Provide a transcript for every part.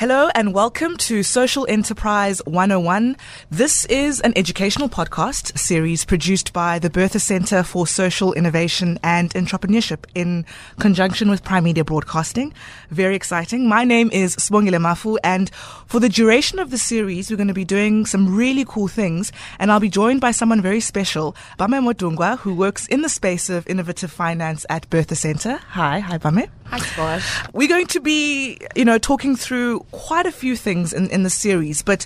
Hello and welcome to Social Enterprise 101. This is an educational podcast series produced by the Bertha Center for Social Innovation and Entrepreneurship in conjunction with Prime Media Broadcasting. Very exciting. My name is Sibongile Mafu, and for the duration of the series, we're going to be doing some really cool things, and I'll be joined by someone very special, Bame Modungwa, who works in the space of innovative finance at Bertha Center. Hi Bame. Hi, Squash. We're going to be, talking through quite a few things in the series, but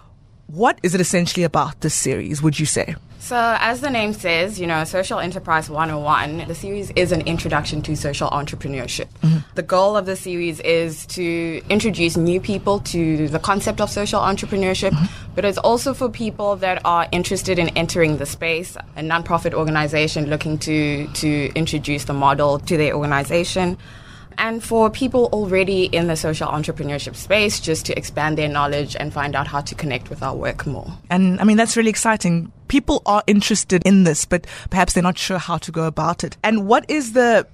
what is it essentially about this series, would you say? So, as the name says, Social Enterprise 101, the series is an introduction to social entrepreneurship. Mm-hmm. The goal of the series is to introduce new people to the concept of social entrepreneurship, but it's also for people that are interested in entering the space, a nonprofit organization looking to introduce the model to their organization. And for people already in the social entrepreneurship space, just to expand their knowledge and find out how to connect with our work more. And that's really exciting. People are interested in this, but perhaps they're not sure how to go about it. And what is the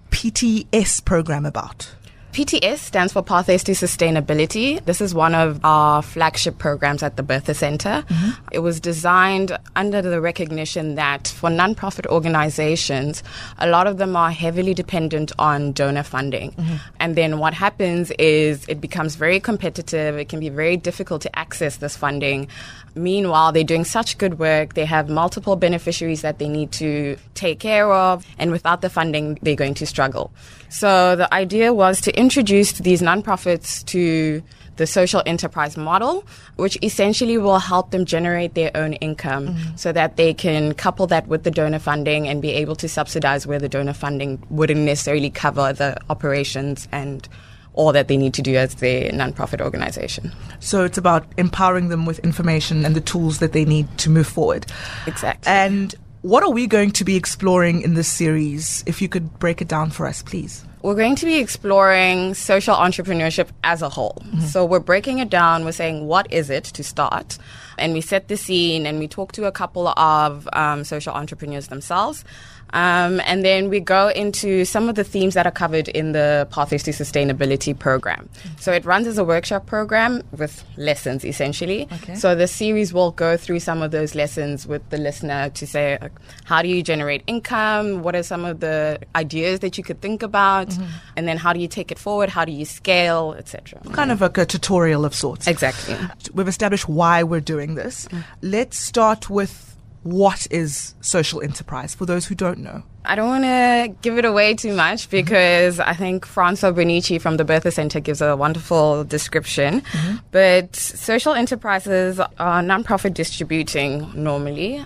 PTS program about? PTS stands for Pathways to Sustainability. This is one of our flagship programs at the Bertha Center. Mm-hmm. It was designed under the recognition that for nonprofit organizations, a lot of them are heavily dependent on donor funding. Mm-hmm. And then what happens is it becomes very competitive. It can be very difficult to access this funding. Meanwhile, they're doing such good work. They have multiple beneficiaries that they need to take care of. And without the funding, they're going to struggle. So the idea was to introduce these nonprofits to the social enterprise model, which essentially will help them generate their own income so that they can couple that with the donor funding and be able to subsidize where the donor funding wouldn't necessarily cover the operations and all that they need to do as their nonprofit organization. So it's about empowering them with information and the tools that they need to move forward. Exactly. And what are we going to be exploring in this series? If you could break it down for us, please. We're going to be exploring social entrepreneurship as a whole. Mm-hmm. So we're breaking it down. We're saying, what is it to start? And we set the scene and we talk to a couple of social entrepreneurs themselves. And then we go into some of the themes that are covered in the Pathways to Sustainability program. So it runs as a workshop program with lessons, essentially. Okay. So the series will go through some of those lessons with the listener to say, how do you generate income? What are some of the ideas that you could think about? Mm-hmm. And then how do you take it forward? How do you scale, etc.? Kind of like a tutorial of sorts. Exactly. We've established why we're doing this. Let's start with what is social enterprise for those who don't know? I don't want to give it away too much because I think Francois Bonici from the Bertha Center gives a wonderful description. Mm-hmm. But social enterprises are nonprofit distributing normally.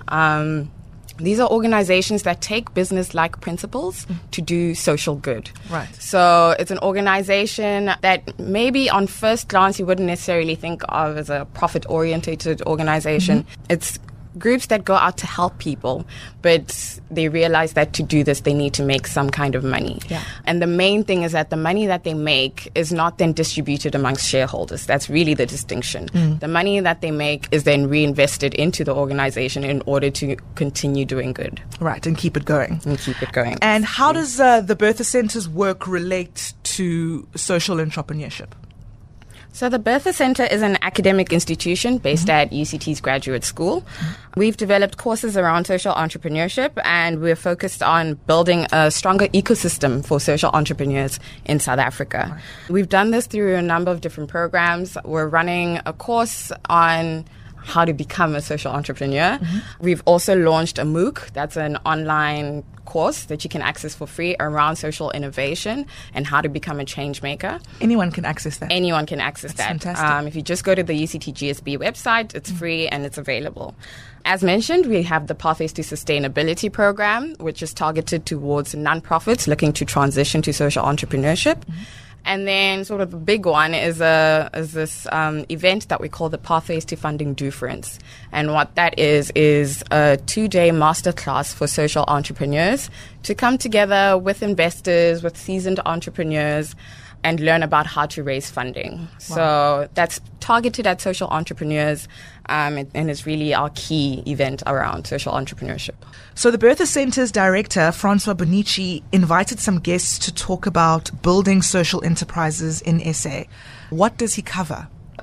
These are organizations that take business-like principles to do social good. Right. So it's an organization that maybe on first glance you wouldn't necessarily think of as a profit-oriented organization. Mm-hmm. It's groups that go out to help people, but they realize that to do this, they need to make some kind of money. Yeah. And the main thing is that the money that they make is not then distributed amongst shareholders. That's really the distinction. The money that they make is then reinvested into the organization in order to continue doing good. Right, and keep it going. And how does the Bertha Center's work relate to social entrepreneurship? So the Bertha Center is an academic institution based at UCT's graduate school. We've developed courses around social entrepreneurship, and we're focused on building a stronger ecosystem for social entrepreneurs in South Africa. We've done this through a number of different programs. We're running a course on how to become a social entrepreneur. We've also launched a MOOC, that's an online course that you can access for free around social innovation and how to become a change maker. Anyone can access that? Anyone can access that. Fantastic. If you just go to the UCT GSB website, it's free and it's available. As mentioned, we have the Pathways to Sustainability program, which is targeted towards nonprofits looking to transition to social entrepreneurship. And then sort of the big one is this event that we call the Pathways to Funding Difference. And what that is a 2-day masterclass for social entrepreneurs to come together with investors, with seasoned entrepreneurs, and learn about how to raise funding. Wow. So that's targeted at social entrepreneurs, and is really our key event around social entrepreneurship. So the Bertha Center's director, Francois Bonici, invited some guests to talk about building social enterprises in SA. What does he cover?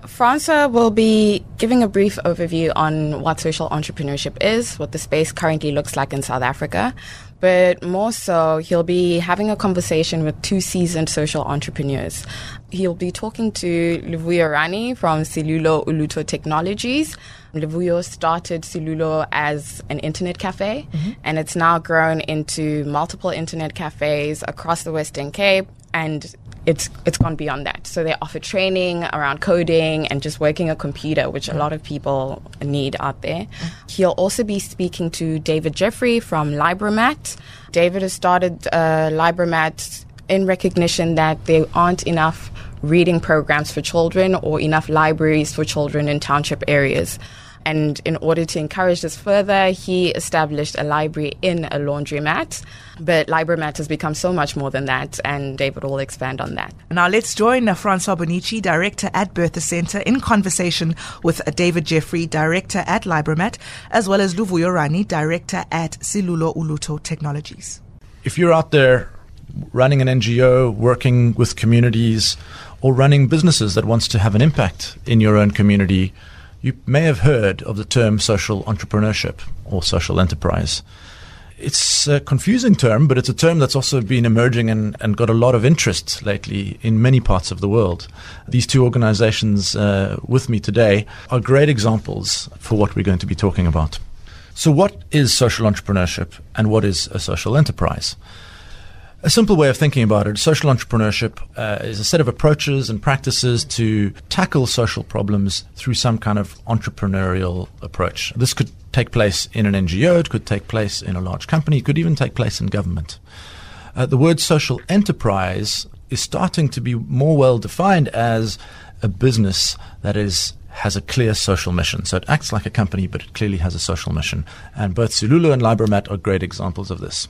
Francois will be giving a brief overview on what social entrepreneurship is, what the space currently looks like in South Africa, but more so, he'll be having a conversation with two seasoned social entrepreneurs. He'll be talking to Luvuyo Rani from Silulo Uluto Technologies. Luvuyo started Silulo as an internet cafe, and it's now grown into multiple internet cafes across the Western Cape, and it's gone beyond that. So they offer training around coding and just working a computer, which a lot of people need out there. He'll also be speaking to David Jeffrey from Libromat. David has started Libromat in recognition that there aren't enough reading programs for children or enough libraries for children in township areas. And in order to encourage this further, he established a library in a laundromat. But Libromat has become so much more than that, and David will expand on that. Now let's join Francois Bonici, Director at Bertha Center, in conversation with David Jeffrey, Director at Libromat, as well as Luvuyo Rani, Director at Silulo Uluto Technologies. If you're out there running an NGO, working with communities, or running businesses that wants to have an impact in your own community, you may have heard of the term social entrepreneurship or social enterprise. It's a confusing term, but it's a term that's also been emerging and got a lot of interest lately in many parts of the world. These two organizations with me today are great examples for what we're going to be talking about. So what is social entrepreneurship and what is a social enterprise? A simple way of thinking about it, social entrepreneurship is a set of approaches and practices to tackle social problems through some kind of entrepreneurial approach. This could take place in an NGO, it could take place in a large company, it could even take place in government. The word social enterprise is starting to be more well defined as a business that has a clear social mission. So it acts like a company, but it clearly has a social mission. And both Silulo and Libromat are great examples of this.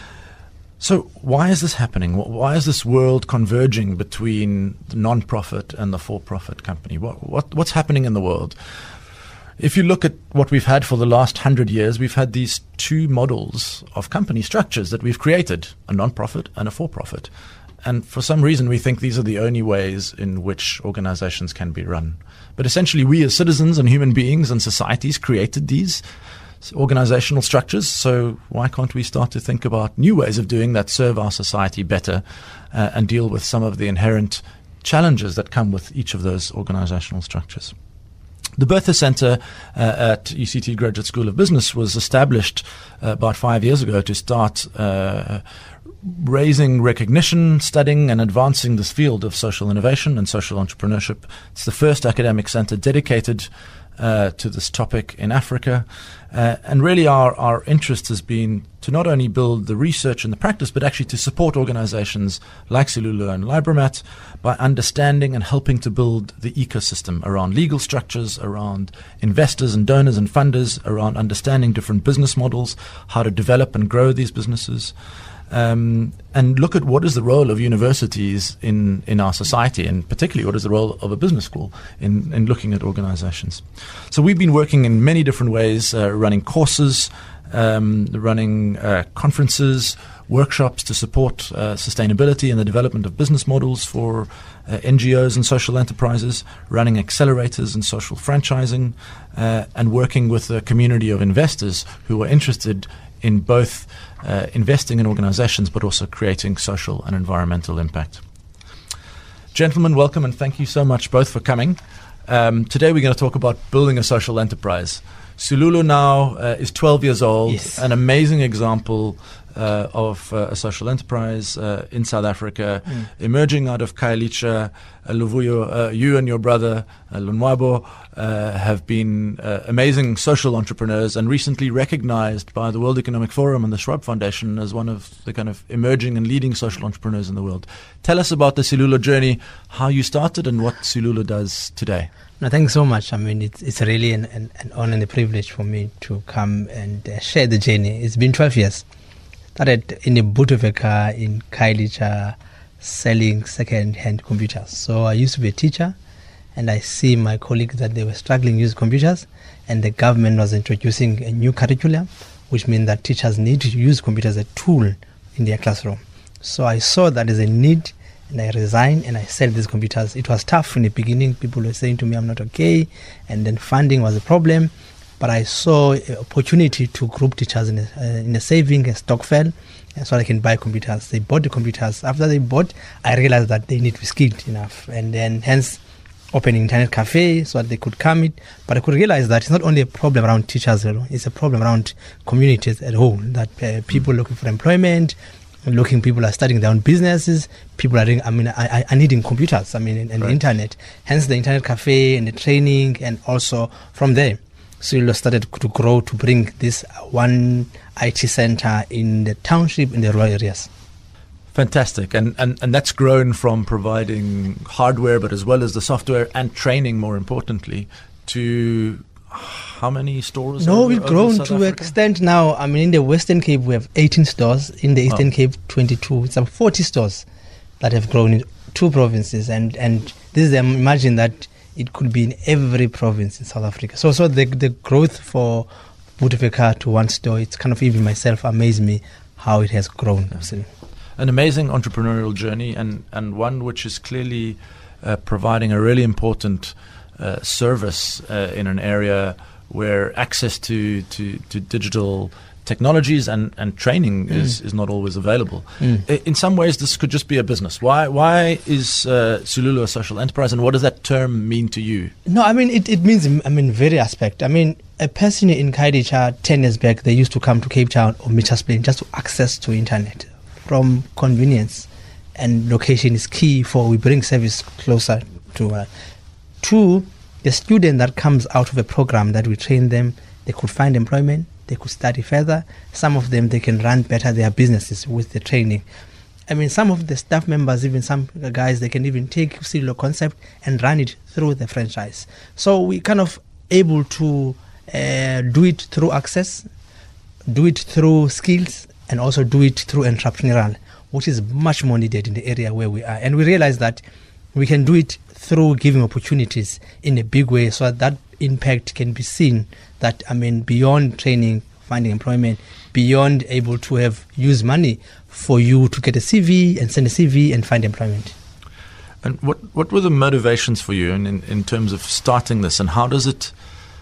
So why is this happening? Why is this world converging between the non-profit and the for-profit company? What's happening in the world? If you look at what we've had for the last 100 years, we've had these two models of company structures that we've created, a non-profit and a for-profit. And for some reason, we think these are the only ways in which organizations can be run. But essentially, we as citizens and human beings and societies created these organizational structures, so why can't we start to think about new ways of doing that serve our society better and deal with some of the inherent challenges that come with each of those organizational structures? The Bertha Center at UCT Graduate School of Business was established about 5 years ago to start raising recognition, studying and advancing this field of social innovation and social entrepreneurship. It's the first academic center dedicated to this topic in Africa. And really our interest has been to not only build the research and the practice, but actually to support organizations like Silulo and Libromat by understanding and helping to build the ecosystem around legal structures, around investors and donors and funders, around understanding different business models, how to develop and grow these businesses. And look at what is the role of universities in our society, and particularly what is the role of a business school in looking at organizations. So we've been working in many different ways, running courses, running conferences, workshops to support sustainability and the development of business models for NGOs and social enterprises, running accelerators and social franchising, and working with a community of investors who are interested in both investing in organizations but also creating social and environmental impact. Gentlemen, welcome and thank you so much both for coming. Today we're going to talk about building a social enterprise. Silulo now is 12 years old, yes. An amazing example of a social enterprise in South Africa, emerging out of Khayelitsha. Luvuyo, you and your brother Lonwabo have been amazing social entrepreneurs and recently recognized by the World Economic Forum and the Schwab Foundation as one of the kind of emerging and leading social entrepreneurs in the world. Tell us about the Silulo journey, how you started and what Silulo does today. No, thanks so much. I mean, it's really an honor and a privilege for me to come and share the journey. It's been 12 years. Started in the boot of a car in Khayelitsha selling second-hand computers. So I used to be a teacher, and I see my colleagues that they were struggling to use computers, and the government was introducing a new curriculum, which means that teachers need to use computers as a tool in their classroom. So I saw that as a need and I resigned and I sell these computers. It was tough in the beginning. People were saying to me, I'm not okay. And then funding was a problem. But I saw an opportunity to group teachers in a saving, a stock fell, and so I can buy computers. They bought the computers. After they bought, I realized that they need to be skilled enough. And then hence opening internet cafe so that they could come in. But I could realize that it's not only a problem around teachers, it's a problem around communities at whole, that people looking for employment, people are starting their own businesses, people are doing, are needing computers, and the internet. Hence the internet cafe and the training, and also from there, Cilulo started to grow to bring this one IT center in the township, in the rural areas. Fantastic. And that's grown from providing hardware, but as well as the software and training, more importantly, to how many stores? No, we've grown to an extent now. In the Western Cape, we have 18 stores. In the Eastern Cape, 22. It's 40 stores that have grown in 2 provinces. And this is, imagine that it could be in every province in South Africa. So the growth for Butefika to 1 store, it's kind of, even myself amazed me how it has grown. Yeah. An amazing entrepreneurial journey, and one which is clearly providing a really important service in an area where access to digital technologies and training is not always available. In some ways, this could just be a business. Why is Cilulo a social enterprise, and what does that term mean to you? No, it means, very aspect. A person in Khayelitsha 10 years back, they used to come to Cape Town or Mitchell's Plain just to access to internet. From convenience and location is key for we bring service closer to the student that comes out of a program that we train them. They could find employment, they could study further. Some of them, they can run better their businesses with the training. Some of the staff members, even some guys, they can even take Cilulo concept and run it through the franchise. So we kind of able to do it through access, do it through skills, and also do it through entrepreneurial, which is much more needed in the area where we are. And we realize that we can do it through giving opportunities in a big way, so that impact can be seen, that beyond training, finding employment, beyond able to have use money for you to get a CV and send a CV and find employment. And what were the motivations for you in terms of starting this, and how does this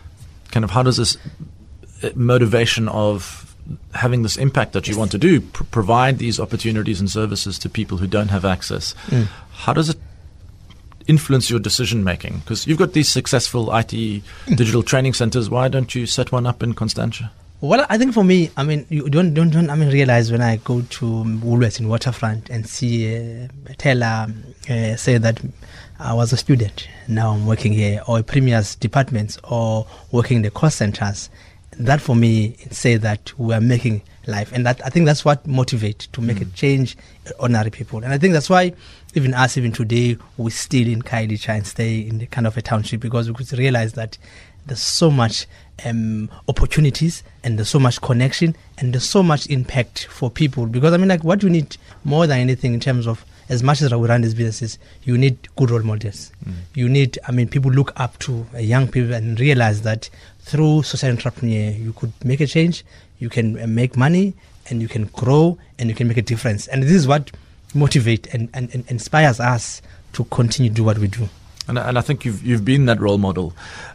motivation of having this impact that you want to do, provide these opportunities and services to people who don't have access, how does it influence your decision making? Because you've got these successful IT digital training centers. Why don't you set one up in Constantia? Well, I think for me, you don't realize when I go to Woolworths in Waterfront and see a teller say that I was a student, now I'm working here, or Premier's departments, or working in the cost centers. That for me say that we are making life, and that I think that's what motivates to make a change in ordinary people. And I think that's why even today we're still in Khayelitsha and stay in the kind of a township, because we could realize that there's so much opportunities, and there's so much connection, and there's so much impact for people. Because what you need more than anything in terms of, as much as we run these businesses, you need good role models. You need, people look up to young people and realize that through social entrepreneur, you could make a change, you can make money, and you can grow, and you can make a difference. And this is what motivates and inspires us to continue to do what we do. And I think you've been that role model.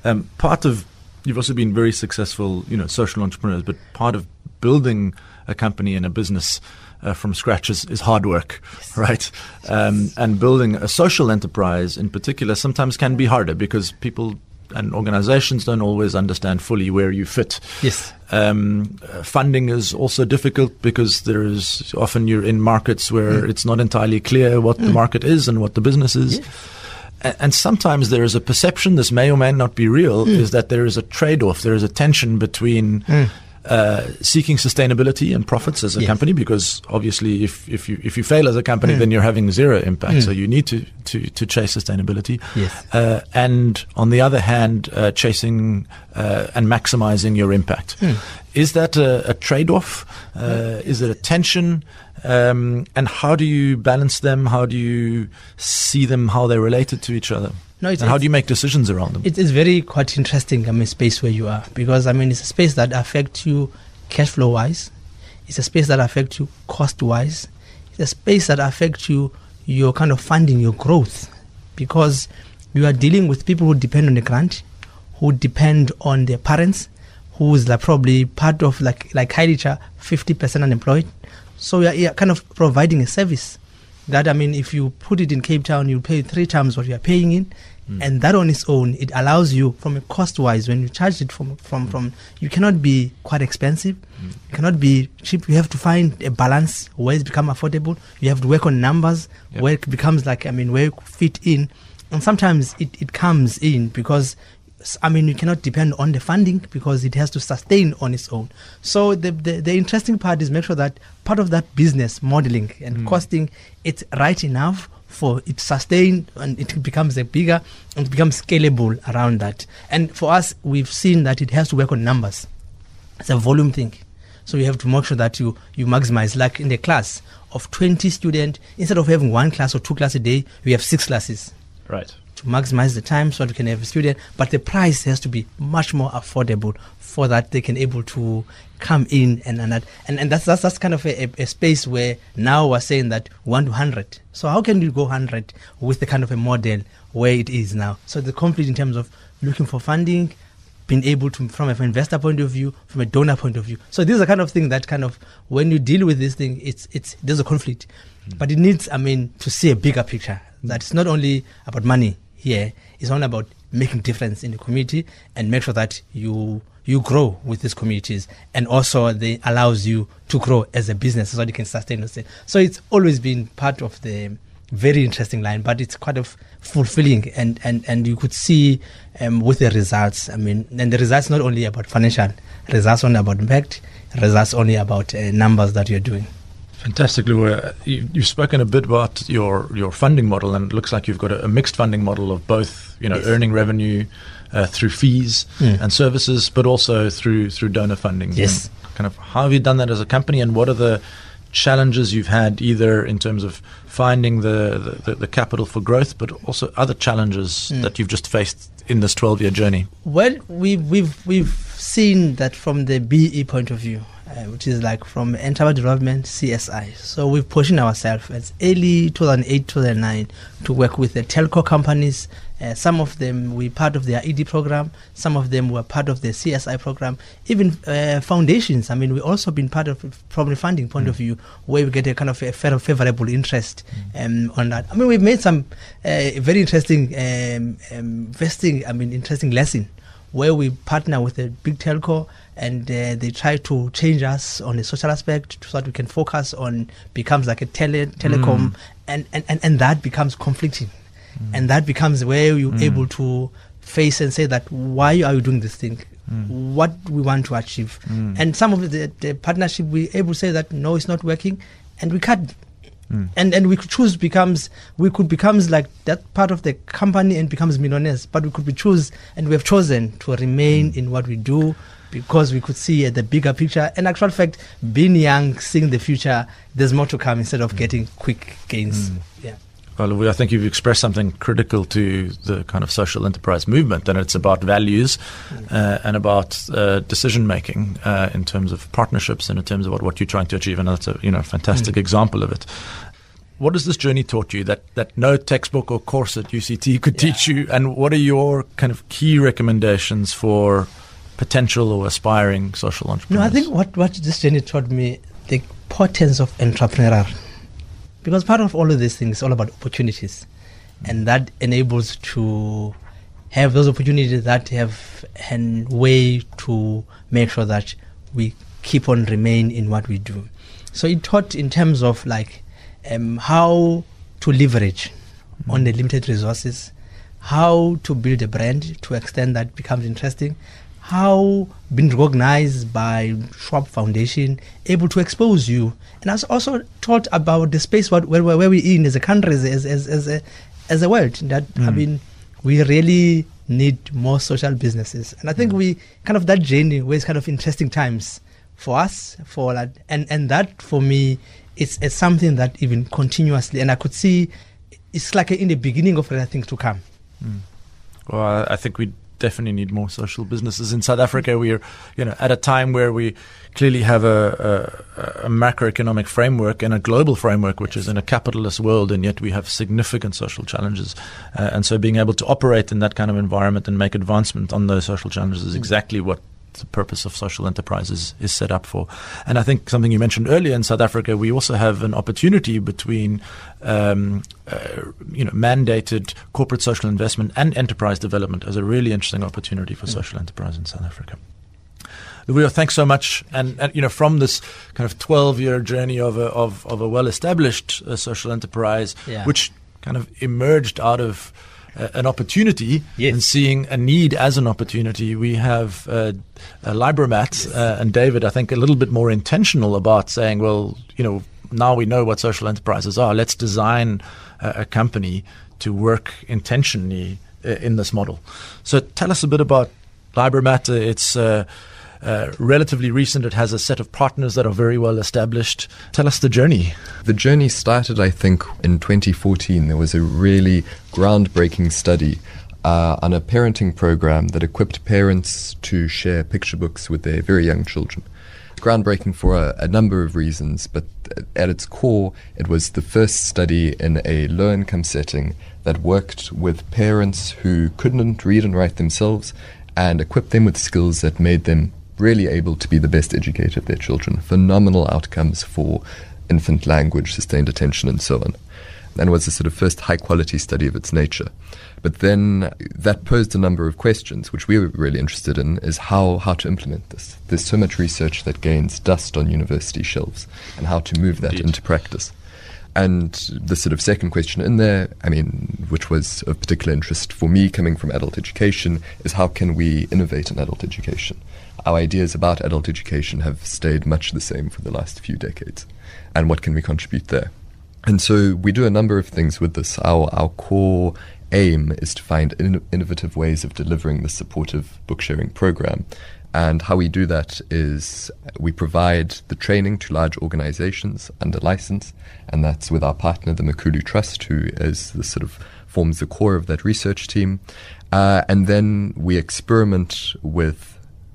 You've also been very successful, social entrepreneurs, but part of building a company and a business from scratch is hard work, right? And building a social enterprise in particular sometimes can be harder, because people and organizations don't always understand fully where you fit. Yes. Funding is also difficult, because often you're in markets where it's not entirely clear what the market is and what the business is. Yes. And sometimes there is a perception, this may or may not be real, is that there is a trade-off, there is a tension between seeking sustainability and profits as a company, because obviously if you fail as a company, then you're having zero impact. So you need to chase sustainability. Yes. And on the other hand, chasing and maximizing your impact. Is that a trade-off? Is it a tension? And how do you balance them? How do you see them, how they're related to each other? And how do you make decisions around them? It is very quite interesting, space where you are, because, it's a space that affects you cash flow-wise. It's a space that affects you cost-wise. It's a space that affects you you're kind of funding your growth, because you are dealing with people who depend on the grant, who depend on their parents, who's like probably part of like Khayelitsha, 50% unemployed. So you're kind of providing a service that, I mean, if you put it in Cape Town, you pay 3 times what you are paying in. And that on its own, it allows you, from a cost-wise, when you charge it from you cannot be quite expensive, you cannot be cheap. You have to find a balance where it's become affordable. You have to work on numbers, where it becomes like, I mean, where you fit in. And sometimes it comes in because, I mean, you cannot depend on the funding because it has to sustain on its own. So the interesting part is make sure that part of that business modeling and costing, it's right enough for it to sustain, and it becomes a bigger and becomes scalable around that. And for us, we've seen that it has to work on numbers. It's a volume thing. So you have to make sure that you maximize. Like in the class of 20 students, instead of having 1 class or 2 classes a day, we have 6 classes. Right. To maximize the time so that we can have a student, but the price has to be much more affordable for that they can able to come in and that's kind of a space where now we're saying that 1 to 100. So how can you go 100 with the kind of a model where it is now? So the conflict in terms of looking for funding, being able to, from an investor point of view, from a donor point of view. So these are kind of thing that kind of, when you deal with this thing, there's a conflict, but it needs, I mean, to see a bigger picture. That it's not only about money here, it's all about making difference in the community and make sure that you grow with these communities, and also they allows you to grow as a business so that you can sustain yourself. So it's always been part of the very interesting line, but it's quite of fulfilling, and you could see with the results. I mean, and the results not only about financial results, only about impact, results only about numbers that you're doing. Fantastic, Lou. You've spoken a bit about your funding model, and it looks like you've got a mixed funding model of both, Yes. earning revenue through fees and services, but also through donor funding. Yes. And kind of how have you done that as a company, and what are the challenges you've had, either in terms of finding the capital for growth, but also other challenges that you've just faced in this 12-year journey? Well, we've seen that from the BE point of view, which is like from enterprise development, CSI. So we've positioned ourselves as early 2008, 2009 to work with the telco companies. Some of them were part of their ED program. Some of them were part of the CSI program. Even foundations. I mean, we've also been part of, from the funding point of view, where we get a kind of a favorable interest on that. I mean, we've made some very interesting interesting lesson, where we partner with a big telco, and they try to change us on the social aspect so that we can focus on, becomes like a telecom, and that becomes conflicting. And that becomes where you're able to face and say that, why are you doing this thing? What we want to achieve. And some of the partnership, we're able to say that, no, it's not working, and we cut. And we could choose we could become like that part of the company and becomes millionaires, but we could we have chosen to remain in what we do, because we could see the bigger picture. And actual fact, being young, seeing the future, there's more to come instead of getting quick gains. Yeah. Well, I think you've expressed something critical to the kind of social enterprise movement, and it's about values and about decision making in terms of partnerships and in terms of what you're trying to achieve. And that's a fantastic example of it. What has this journey taught you that no textbook or course at UCT could teach you? And what are your kind of key recommendations for potential or aspiring social entrepreneurs? No, I think what this journey taught me, the importance of entrepreneurial. Because part of all of these things is all about opportunities, and that enables to have those opportunities that have a way to make sure that we keep on remain in what we do. So it taught in terms of like how to leverage on the limited resources, how to build a brand to extent that becomes interesting, how being recognized by Schwab Foundation able to expose you, and I also taught about the space where we're in as a country, as a world. That I mean, we really need more social businesses, and I think we kind of that journey was kind of interesting times for us, for that, and that for me, it's something that even continuously, and I could see it's like in the beginning of other things to come. Well, I think we definitely need more social businesses in South Africa. We are, at a time where we clearly have a macroeconomic framework and a global framework, which is in a capitalist world, and yet we have significant social challenges. And so being able to operate in that kind of environment and make advancement on those social challenges is exactly what the purpose of social enterprises is set up for. And I think something you mentioned earlier, in South Africa, we also have an opportunity between mandated corporate social investment and enterprise development as a really interesting opportunity for social enterprise in South Africa. Luvuyo, thanks so much. And from this kind of 12-year journey of a well-established social enterprise, which kind of emerged out of an opportunity and seeing a need as an opportunity, we have Libromat and David, I think, a little bit more intentional about saying, well, now we know what social enterprises are. Let's design a company to work intentionally in this model. So tell us a bit about Libromat. It's relatively recent. It has a set of partners that are very well established. Tell us the journey. The journey started, I think, in 2014. There was a really groundbreaking study on a parenting program that equipped parents to share picture books with their very young children. Groundbreaking for a number of reasons, but at its core, it was the first study in a low-income setting that worked with parents who couldn't read and write themselves and equipped them with skills that made them really able to be the best educator of their children. Phenomenal outcomes for infant language, sustained attention, and so on. And it was the sort of first high-quality study of its nature. But then that posed a number of questions, which we were really interested in, is how to implement this. There's so much research that gains dust on university shelves, and how to move that into practice. And the sort of second question in there, which was of particular interest for me coming from adult education, is how can we innovate in adult education? Our ideas about adult education have stayed much the same for the last few decades. And what can we contribute there? And so we do a number of things with this. Our core aim is to find innovative ways of delivering the supportive book sharing program. And how we do that is we provide the training to large organizations under license, and that's with our partner, the Makulu Trust, who is the sort of forms the core of that research team. And then we experiment with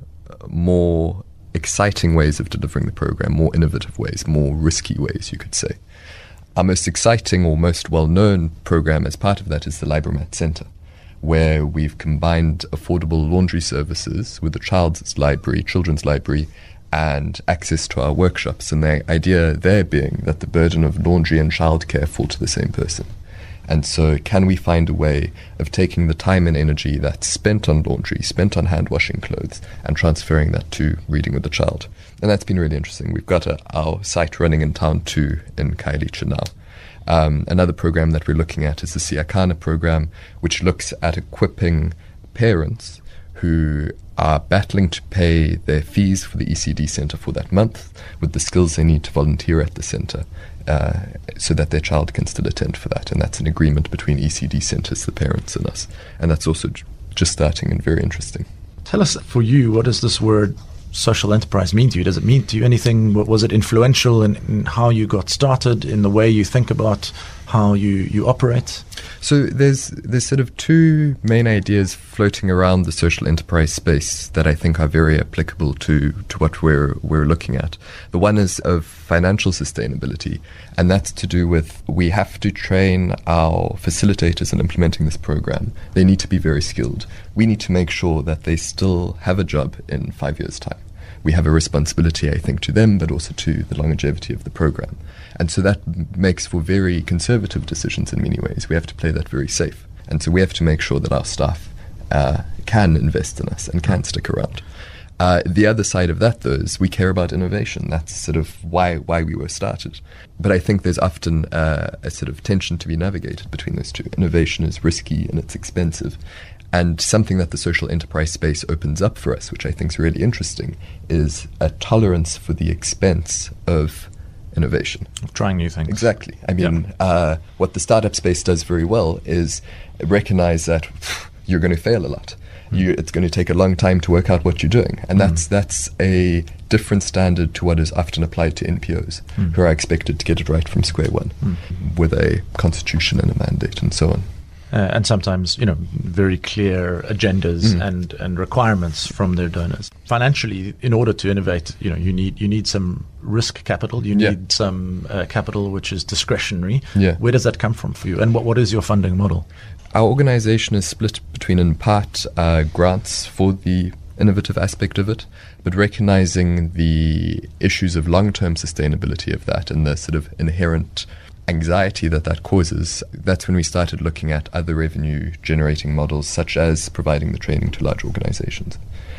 more exciting ways of delivering the program, more innovative ways, more risky ways, you could say. Our most exciting or most well-known program as part of that is the Libromat Center, where we've combined affordable laundry services with the children's library, and access to our workshops. And the idea there being that the burden of laundry and childcare fall to the same person. And so can we find a way of taking the time and energy that's spent on laundry, spent on hand washing clothes, and transferring that to reading with the child? And that's been really interesting. We've got our site running in town too in Khayelitsha now. Another program that we're looking at is the Siakana program, which looks at equipping parents who are battling to pay their fees for the ECD Centre for that month with the skills they need to volunteer at the centre, so that their child can still attend for that. And that's an agreement between ECD centres, the parents, and us. And that's also just starting and very interesting. Tell us, for you, what does this word social enterprise mean to you? Does it mean to you anything? Was it influential in how you got started, in the way you think about how you operate? So there's sort of two main ideas floating around the social enterprise space that I think are very applicable to what we're looking at. The one is of financial sustainability, and that's to do with we have to train our facilitators in implementing this program. They need to be very skilled. We need to make sure that they still have a job in 5 years' time. We have a responsibility, I think, to them, but also to the longevity of the program. And so that makes for very conservative decisions in many ways. We have to play that very safe. And so we have to make sure that our staff can invest in us and can stick around. The other side of that, though, is we care about innovation. That's sort of why we were started. But I think there's often a sort of tension to be navigated between those two. Innovation is risky and it's expensive. And something that the social enterprise space opens up for us, which I think is really interesting, is a tolerance for the expense of innovation. Of trying new things. Exactly. I mean, what the startup space does very well is recognize that you're going to fail a lot. It's going to take a long time to work out what you're doing. And that's a different standard to what is often applied to NPOs, who are expected to get it right from square one, with a constitution and a mandate and so on. And sometimes, very clear agendas and requirements from their donors. Financially, in order to innovate, you need some risk capital. You need some capital which is discretionary. Yeah. Where does that come from for you? And what is your funding model? Our organization is split between, in part, grants for the innovative aspect of it, but recognizing the issues of long-term sustainability of that and the sort of inherent anxiety that causes, that's when we started looking at other revenue generating models, such as providing the training to large organizations.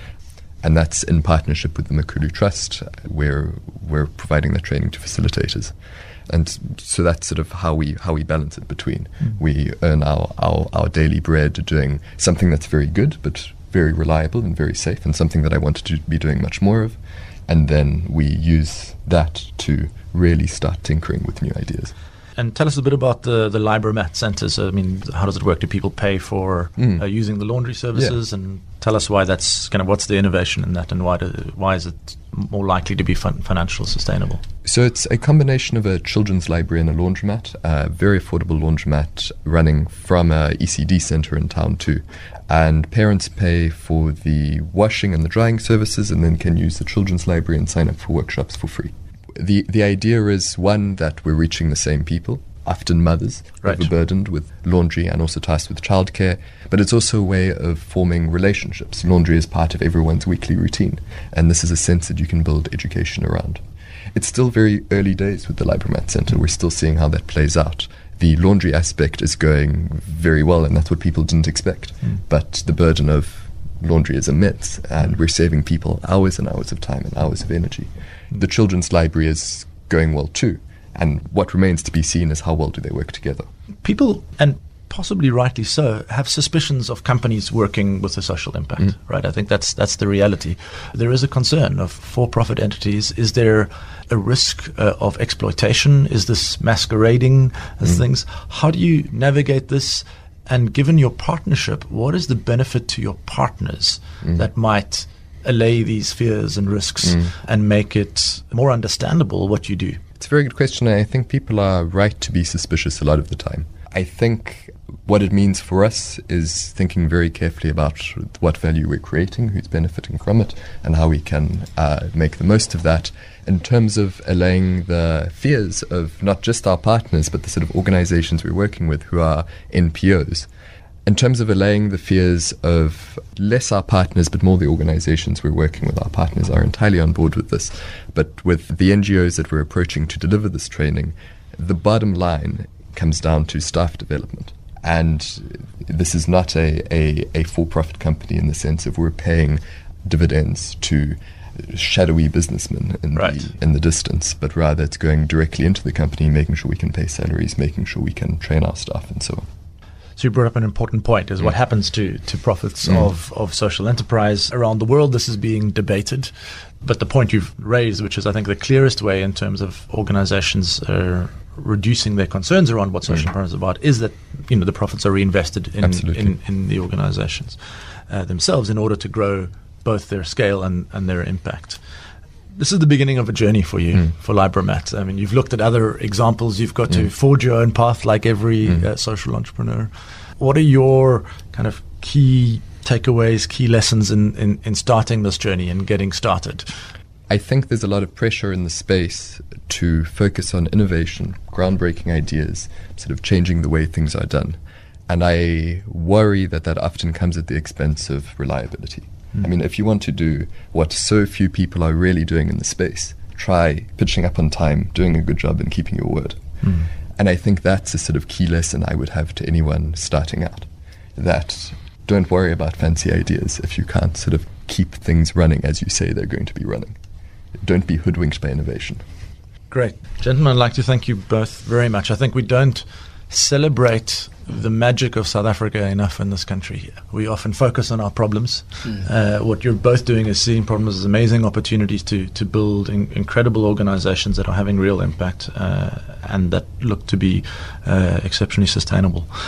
And that's in partnership with the Makulu Trust, where we're providing the training to facilitators. And so that's sort of how we balance it between. We earn our daily bread doing something that's very good, but very reliable and very safe, and something that I wanted to be doing much more of. And then we use that to really start tinkering with new ideas. And tell us a bit about the Libromat centers. I mean, how does it work? Do people pay for using the laundry services? Yeah. And tell us why that's what's the innovation in that, and why is it more likely to be financial sustainable? So it's a combination of a children's library and a laundromat, a very affordable laundromat running from a ECD center in town too. And parents pay for the washing and the drying services, and then can use the children's library and sign up for workshops for free. The idea is, one, that we're reaching the same people, often mothers, right, overburdened with laundry and also tasked with childcare, but it's also a way of forming relationships. Laundry is part of everyone's weekly routine, and this is a sense that you can build education around. It's still very early days with the Libromat Centre. We're still seeing how that plays out. The laundry aspect is going very well, and that's what people didn't expect. But the burden of laundry is immense, and we're saving people hours and hours of time and hours of energy. The children's library is going well too, and what remains to be seen is how well do they work together. People, and possibly rightly so, have suspicions of companies working with a social impact, right? I think that's the reality. There is a concern of for-profit entities. Is there a risk of exploitation? Is this masquerading as things? How do you navigate this? And given your partnership, what is the benefit to your partners that might allay these fears and risks and make it more understandable what you do? It's a very good question. I think people are right to be suspicious a lot of the time. I think what it means for us is thinking very carefully about what value we're creating, who's benefiting from it, and how we can make the most of that in terms of allaying the fears of not just our partners, but the sort of organizations we're working with who are NPOs. In terms of allaying the fears of less our partners, but more the organizations we're working with, our partners are entirely on board with this. But with the NGOs that we're approaching to deliver this training, the bottom line comes down to staff development. And this is not a for-profit company in the sense of we're paying dividends to shadowy businessmen in the distance, but rather it's going directly into the company, making sure we can pay salaries, making sure we can train our staff, and so on. So you brought up an important point, is what happens to profits of social enterprise around the world. This is being debated. But the point you've raised, which is I think the clearest way in terms of organizations reducing their concerns around what social enterprise is about, is that the profits are reinvested in the organizations themselves in order to grow both their scale and their impact. This is the beginning of a journey for you, for Libromat. I mean, you've looked at other examples. You've got to forge your own path like every social entrepreneur. What are your kind of key takeaways, key lessons in starting this journey and getting started? I think there's a lot of pressure in the space to focus on innovation, groundbreaking ideas, sort of changing the way things are done. And I worry that often comes at the expense of reliability. I mean, if you want to do what so few people are really doing in the space, try pitching up on time, doing a good job, and keeping your word. And I think that's a sort of key lesson I would have to anyone starting out, that don't worry about fancy ideas if you can't sort of keep things running as you say they're going to be running. Don't be hoodwinked by innovation. Great. Gentlemen, I'd like to thank you both very much. I think we don't celebrate the magic of South Africa enough in this country. We often focus on our problems. What you're both doing is seeing problems as amazing opportunities to build incredible organizations that are having real impact and that look to be exceptionally sustainable.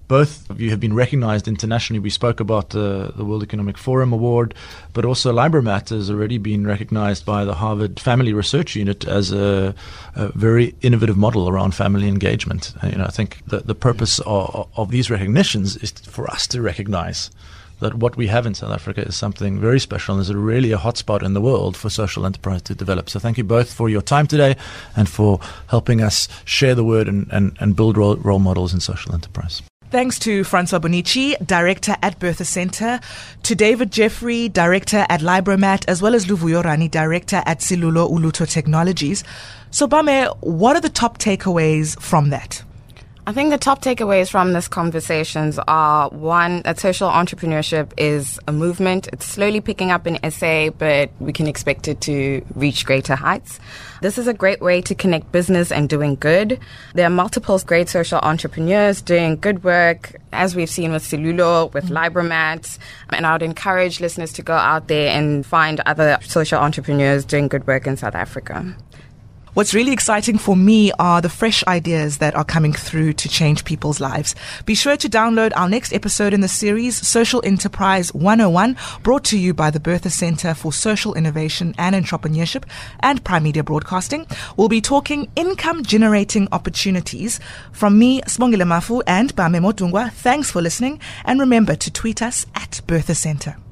Both of you have been recognized internationally. We spoke about the World Economic Forum Award, but also Libromat has already been recognized by the Harvard Family Research Unit as a very innovative model around family engagement. I think the purpose of these recognitions is for us to recognize that what we have in South Africa is something very special and is really a hotspot in the world for social enterprise to develop. So thank you both for your time today and for helping us share the word and build role models in social enterprise. Thanks to Francois Bonici, Director at Bertha Center, to David Jeffrey, Director at Libromat, as well as Luvuyo Rani, Director at Silulo Ulutho Technologies. So Bame, what are the top takeaways from that? I think the top takeaways from this conversations are, one, that social entrepreneurship is a movement. It's slowly picking up in SA, but we can expect it to reach greater heights. This is a great way to connect business and doing good. There are multiple great social entrepreneurs doing good work, as we've seen with Silulo, with Libromat, and I would encourage listeners to go out there and find other social entrepreneurs doing good work in South Africa. What's really exciting for me are the fresh ideas that are coming through to change people's lives. Be sure to download our next episode in the series, Social Enterprise 101, brought to you by the Bertha Center for Social Innovation and Entrepreneurship and Prime Media Broadcasting. We'll be talking income-generating opportunities. From me, Sibongile Mafu, and Bame Motungwa, thanks for listening, and remember to tweet us at Bertha Center.